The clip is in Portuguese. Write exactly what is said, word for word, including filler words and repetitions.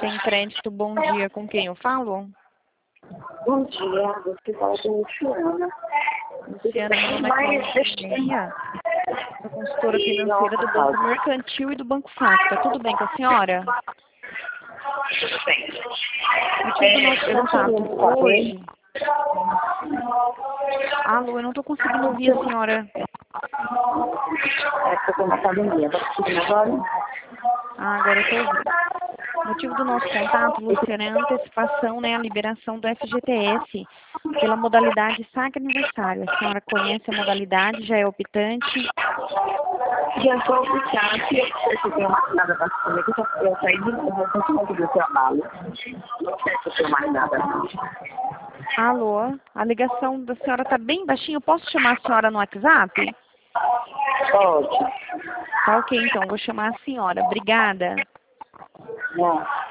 Tem crédito, bom dia. Com quem eu falo? Bom dia, você fala com a Luciana. Luciana, meu nome é Cláudia, sou consultora financeira do Banco Mercantil e do Banco Safra. Tá tudo bem com a senhora? Tudo bem. O motivo do nosso Eu não contato sei saber. hoje... Alô, eu não estou conseguindo ouvir a senhora. É que eu tô na academia, tá conseguindo agora? Ah, agora eu estou ouvindo. O motivo do nosso contato, Luciana, é a antecipação, né, a liberação do F G T S pela modalidade saque aniversário. A senhora conhece a modalidade, já é optante? Já sou oficial, que eu tenho mais nada pra fazer, que eu já- eu saí de novo, eu consigo do trabalho. Não sei se eu tenho mais nada. Alô, a ligação da senhora está bem baixinha. Eu posso chamar a senhora no WhatsApp? Pode. Tá ok, então, vou chamar a senhora. Obrigada. Não.